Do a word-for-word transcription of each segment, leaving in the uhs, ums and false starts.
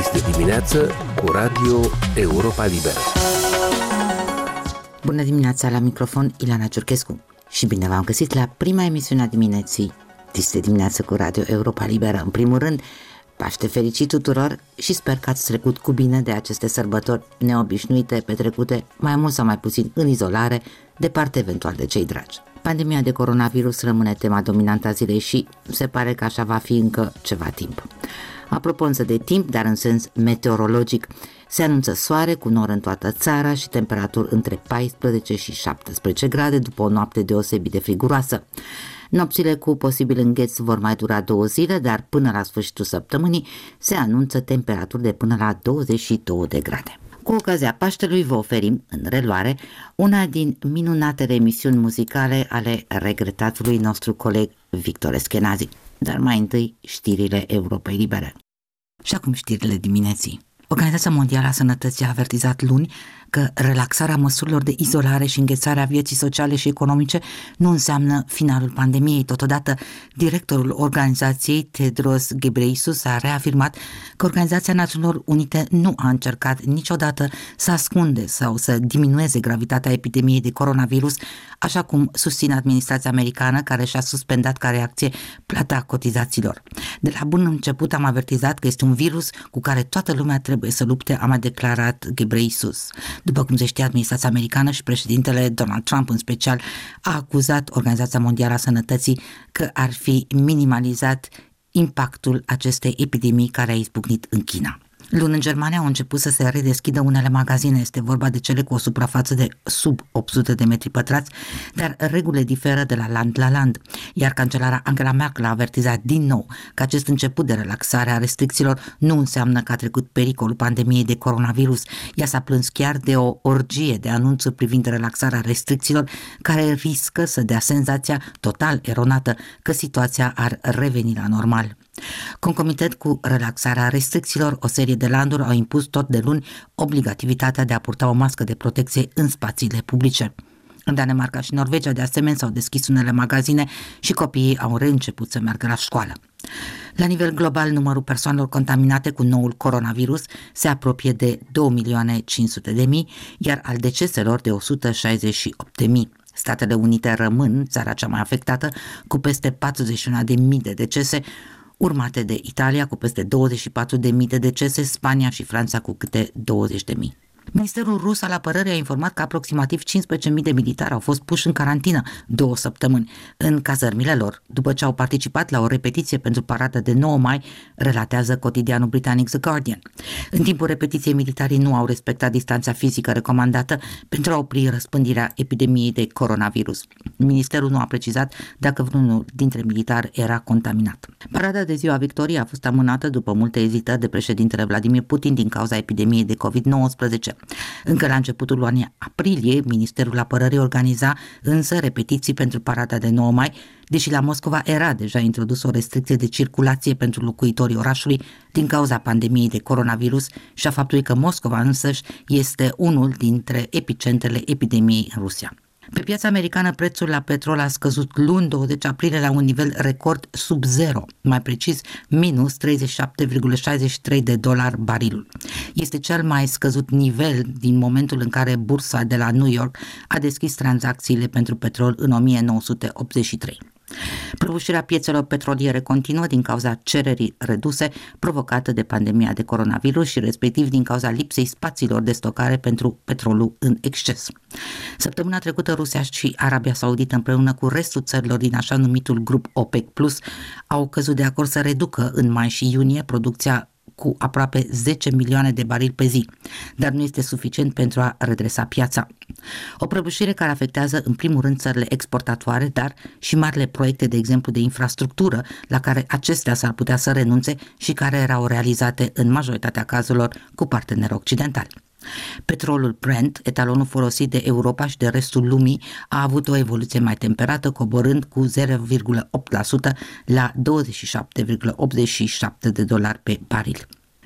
Este dimineață cu Radio Europa Liberă. Bună dimineața, la microfon Ileana Ciurchescu și bine v-am găsit la prima emisiune a dimineții. Este dimineață cu Radio Europa Liberă. În primul rând, Paște fericit tuturor și sper că ați trecut cu bine de aceste sărbători neobișnuite, petrecute mai mult sau mai puțin în izolare, departe eventual de cei dragi. Pandemia de coronavirus rămâne tema dominantă a zilei și se pare că așa va fi încă ceva timp. Apropo însă de timp, dar în sens meteorologic, se anunță soare cu nor în toată țara și temperaturi între paisprezece și șaptesprezece grade după o noapte deosebit de friguroasă. Nopțile cu posibil îngheț vor mai dura două zile, dar până la sfârșitul săptămânii se anunță temperaturi de până la douăzeci și două de grade. Cu ocazia Paștelui vă oferim, în reluare, una din minunatele emisiuni muzicale ale regretatului nostru coleg Victor Eschenazi. Dar mai întâi știrile Europei Libere. Și acum știrile dimineții. Organizația Mondială a Sănătății a avertizat luni că relaxarea măsurilor de izolare și înghețarea vieții sociale și economice nu înseamnă finalul pandemiei. Totodată, directorul organizației, Tedros Ghebreyesus, a reafirmat că Organizația Națiunilor Unite nu a încercat niciodată să ascunde sau să diminueze gravitatea epidemiei de coronavirus, așa cum susține administrația americană, care și-a suspendat ca reacție plata cotizațiilor. De la bun început am avertizat că este un virus cu care toată lumea trebuie să lupte, a mai declarat Ghebreyesus. După cum se știe, administrația americană și președintele Donald Trump în special a acuzat Organizația Mondială a Sănătății că ar fi minimalizat impactul acestei epidemii care a izbucnit în China. Luni în Germania au început să se redeschidă unele magazine, este vorba de cele cu o suprafață de sub opt sute de metri pătrați, dar regulile diferă de la land la land, iar cancelara Angela Merkel a avertizat din nou că acest început de relaxare a restricțiilor nu înseamnă că a trecut pericolul pandemiei de coronavirus. Ea s-a plâns chiar de o orgie de anunțuri privind relaxarea restricțiilor care riscă să dea senzația total eronată că situația ar reveni la normal. Concomitent cu relaxarea restricțiilor, o serie de landuri au impus tot de luni obligativitatea de a purta o mască de protecție în spațiile publice. În Danemarca și Norvegia, de asemenea, s-au deschis unele magazine și copiii au reînceput să meargă la școală. La nivel global, numărul persoanelor contaminate cu noul coronavirus se apropie de două milioane cinci sute de mii, iar al deceselor de o sută șaizeci și opt de mii. Statele Unite rămân țara cea mai afectată, cu peste patruzeci și unu de mii de decese, urmate de Italia cu peste douăzeci și patru de mii de decese, Spania și Franța cu câte douăzeci de mii. Ministerul rus al apărării a informat că aproximativ cincisprezece mii de militari au fost puși în carantină două săptămâni în cazărmile lor, după ce au participat la o repetiție pentru parada de nouă mai, relatează cotidianul britanic The Guardian. În timpul repetiției, militarii nu au respectat distanța fizică recomandată pentru a opri răspândirea epidemiei de coronavirus. Ministerul nu a precizat dacă vreunul dintre militari era contaminat. Parada de Ziua Victoriei a fost amânată după multe ezitări de președintele Vladimir Putin din cauza epidemiei de covid nouăsprezece. Încă la începutul lunii aprilie, Ministerul Apărării organiza însă repetiții pentru parada de nouă mai, deși la Moscova era deja introdus o restricție de circulație pentru locuitorii orașului din cauza pandemiei de coronavirus și a faptului că Moscova însăși este unul dintre epicentrele epidemiei în Rusia. Pe piața americană, prețul la petrol a scăzut luni douăzeci aprilie la un nivel record sub zero, mai precis minus treizeci și șapte virgulă șaizeci și trei de dolari barilul. Este cel mai scăzut nivel din momentul în care bursa de la New York a deschis tranzacțiile pentru petrol în o mie nouă sute optzeci și trei. Prăbușirea piețelor petroliere continuă din cauza cererii reduse provocată de pandemia de coronavirus și respectiv din cauza lipsei spațiilor de stocare pentru petrolul în exces. Săptămâna trecută, Rusia și Arabia Saudită împreună cu restul țărilor din așa numitul grup OPEC Plus au căzut de acord să reducă în mai și iunie producția cu aproape zece milioane de barili pe zi, dar nu este suficient pentru a redresa piața. O prăbușire care afectează în primul rând țările exportatoare, dar și marile proiecte, de exemplu, de infrastructură, la care acestea s-ar putea să renunțe și care erau realizate în majoritatea cazurilor cu parteneri occidentali. Petrolul Brent, etalonul folosit de Europa și de restul lumii, a avut o evoluție mai temperată, coborând cu zero virgulă opt la sută la douăzeci și șapte virgulă optzeci și șapte de dolari pe baril.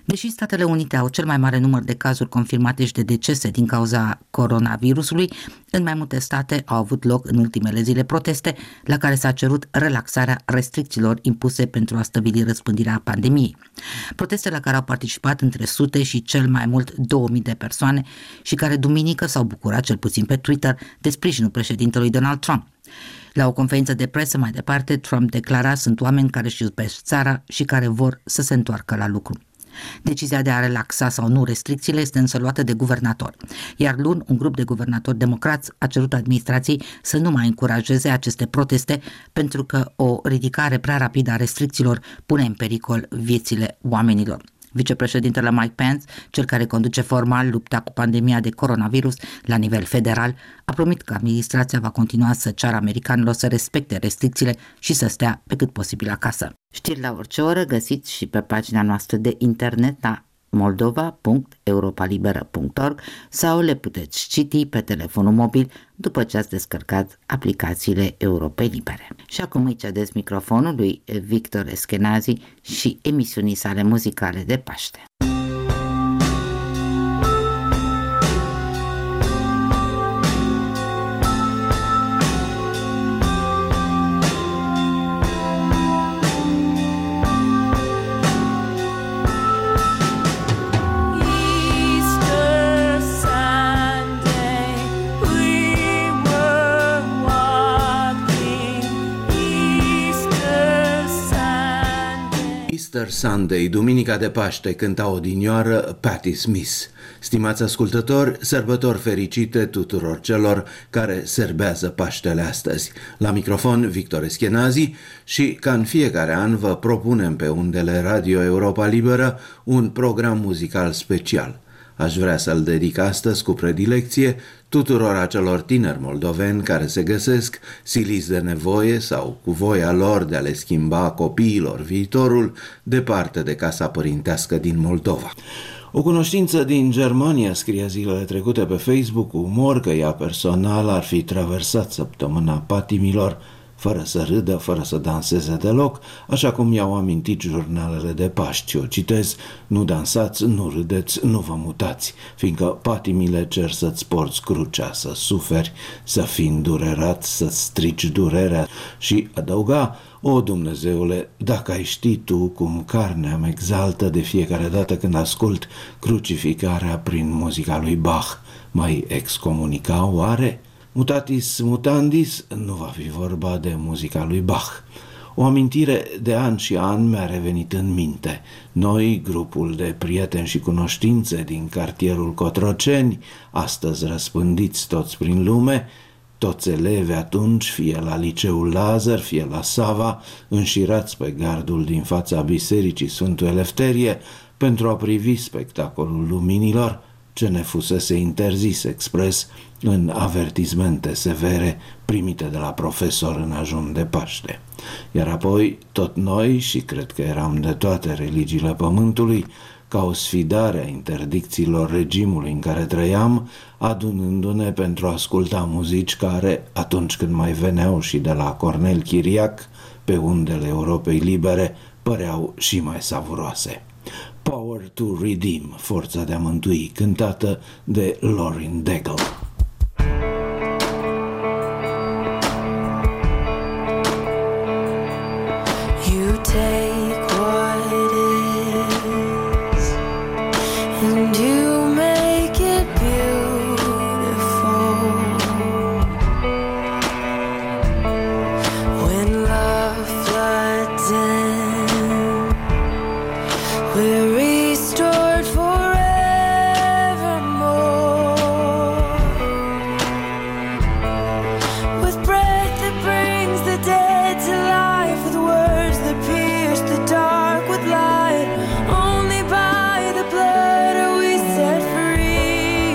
Deși Statele Unite au cel mai mare număr de cazuri confirmate și de decese din cauza coronavirusului, în mai multe state au avut loc în ultimele zile proteste la care s-a cerut relaxarea restricțiilor impuse pentru a stăvili răspândirea pandemiei. Proteste la care au participat între sute și cel mai mult două mii de persoane și care duminică s-au bucurat, cel puțin pe Twitter, de sprijinul președintelui Donald Trump. La o conferință de presă mai departe, Trump declara: sunt oameni care își iubesc țara și care vor să se întoarcă la lucru. Decizia de a relaxa sau nu restricțiile este însă luată de guvernatori, iar luni un grup de guvernatori democrați a cerut administrației să nu mai încurajeze aceste proteste pentru că o ridicare prea rapidă a restricțiilor pune în pericol viețile oamenilor. Vicepreședintele Mike Pence, cel care conduce formal lupta cu pandemia de coronavirus la nivel federal, a promis că administrația va continua să ceară americanilor să respecte restricțiile și să stea pe cât posibil acasă. Știri la orice oră găsiți și pe pagina noastră de internet la moldova punct europalibera punct org sau le puteți citi pe telefonul mobil după ce ați descărcat aplicațiile Europei Libere. Și acum îi cedez microfonul lui Victor Eskenazi și emisiunii sale muzicale de Paște. Easter Sunday, Duminica de Paște, cânta odinioară Patti Smith. Stimați ascultători, sărbători fericite tuturor celor care serbează Paștele astăzi. La microfon Victor Eskenazi și, ca în fiecare an, vă propunem pe undele Radio Europa Liberă un program muzical special. Aș vrea să-l dedic astăzi cu predilecție tuturor acelor tineri moldoveni care se găsesc siliți de nevoie sau cu voia lor de a le schimba copiilor viitorul departe de casa părintească din Moldova. O cunoștință din Germania scrie zilele trecute pe Facebook cu umor că ea personal ar fi traversat săptămâna patimilor fără să râdă, fără să danseze deloc, așa cum i-au amintit jurnalele de Paști. O citez: nu dansați, nu râdeți, nu vă mutați, fiindcă patimile cer să-ți porți crucea, să suferi, să fii îndurerat, să-ți strici durerea. Și adăuga: o, Dumnezeule, dacă ai ști tu cum carnea mă exaltă de fiecare dată când ascult crucificarea prin muzica lui Bach, mai excomunica oare? Mutatis mutandis, nu va fi vorba de muzica lui Bach. O amintire de an și an mi-a revenit în minte. Noi, grupul de prieteni și cunoștințe din cartierul Cotroceni, astăzi răspândiți toți prin lume, toți elevi atunci, fie la liceul Lazar, fie la Sava, înșirați pe gardul din fața bisericii Sfântul Elefterie pentru a privi spectacolul luminilor, ce ne fusese interzis expres în avertismente severe primite de la profesor în ajun de Paște. Iar apoi tot noi, și cred că eram de toate religiile pământului, ca o sfidare a interdicțiilor regimului în care trăiam, adunându-ne pentru a asculta muzici care, atunci când mai veneau și de la Cornel Chiriac, pe undele Europei Libere, păreau și mai savuroase. Power to Redeem, forța de a mântui, cântată de Lauren Daigle. You take what is and you make it beautiful. When love floods in, we're restored forevermore. With breath that brings the dead to life, with words that pierce the dark with light. Only by the blood are we set free.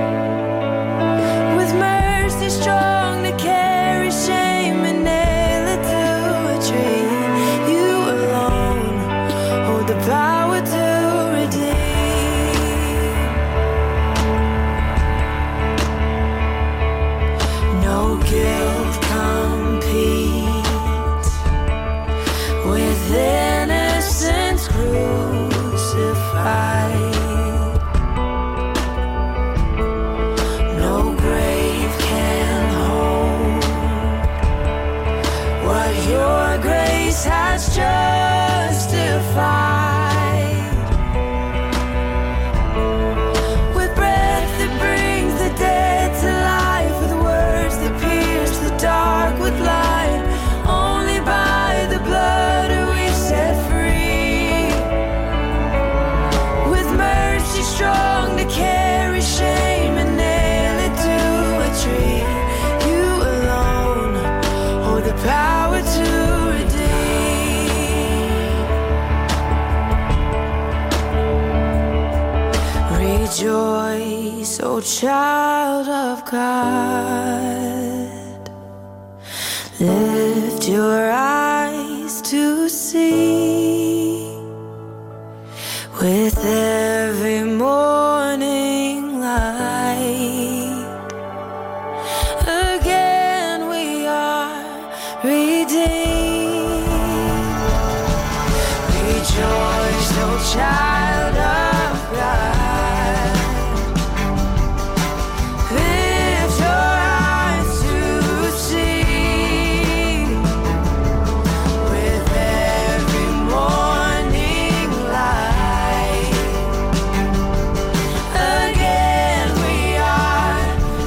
With mercy strong to carry shame and nail it to a tree. You alone hold the power to redeem. No guilt competes with innocence crucified. hide. No grave can hold what your grace has justified. With breath that brings the dead to life, with words that pierce the dark with light, only by the blood are we set free. With mercy strong to carry shame and nail it to a tree, you alone hold the power to redeem. Rejoice, O child of God, lift your eyes to see. With every morning light, again we are redeemed. Rejoice, O child of God, lift your eyes to see. With every morning light, again we are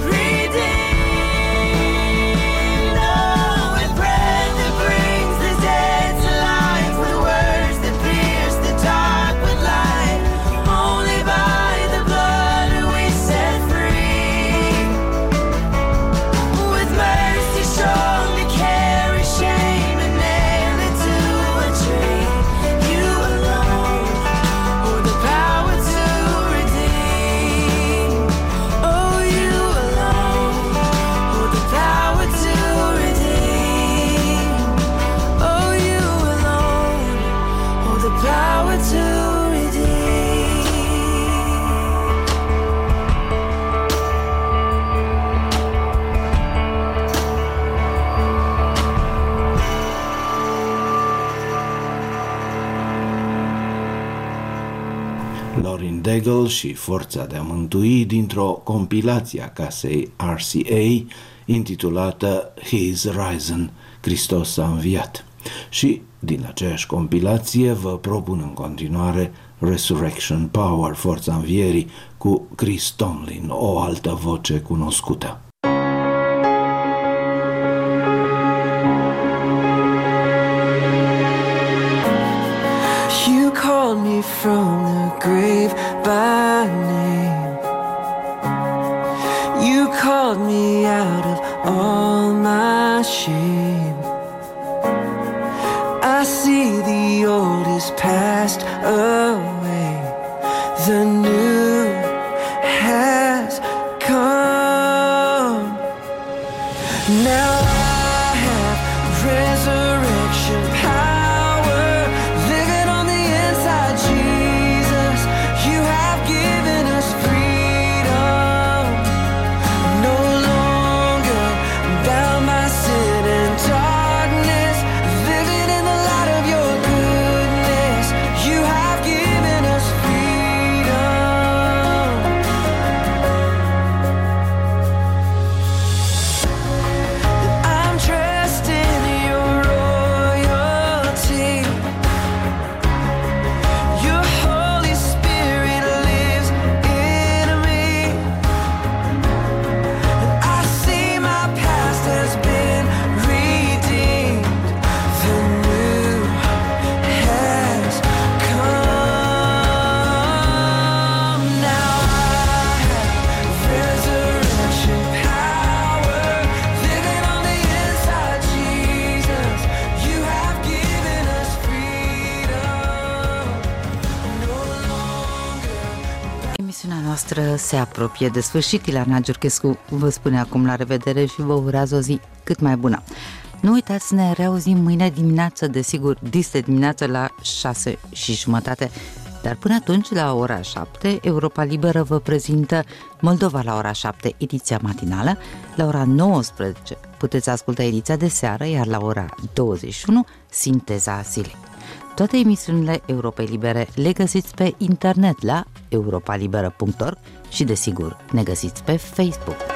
redeemed. Oh, with breath that brings the dead to life, with words that pierce the dark with light, only by the blood are we set free. With mercy strong to carry shame and nail it to a tree, you alone hold the power to redeem. Oh, you alone hold the power to redeem. Oh, you alone hold the power to redeem. Lauren Daigle și Forța de a mântui dintr-o compilație a casei R C A intitulată He's Risen, Hristos a înviat. Și din aceeași compilație vă propun în continuare Resurrection Power, Forța învierii, cu Chris Tomlin, o altă voce cunoscută. You called me from the grave by name. You called me out of all my shame. I see the old is passed away, the new has come. Now I have resurrection power living on the inside, Jesus. You have given us freedom. No longer bound by sin and darkness, living in the light of your goodness. You have given us freedom. I'm dressed in your royalty. Your Holy Spirit lives in me. I see my past has been redeemed. The new has come. Now I have resurrection power living on the inside, Jesus. You have given us freedom. No longer. Emisiunea noastră se apropie de sfârșit. Ilana Giurchescu vă spune acum la revedere și vă urează o zi cât mai bună. Nu uitați, ne reauzim mâine dimineață, desigur, dis de dimineață la șase și jumătate. Dar până atunci, la ora șapte, Europa Liberă vă prezintă Moldova la ora șapte, ediția matinală. La ora nouăsprezece puteți asculta ediția de seară, iar la ora douăzeci și unu, sinteza zilei. Toate emisiunile Europei Libere le găsiți pe internet la europa liberă punct org și, desigur, ne găsiți pe Facebook.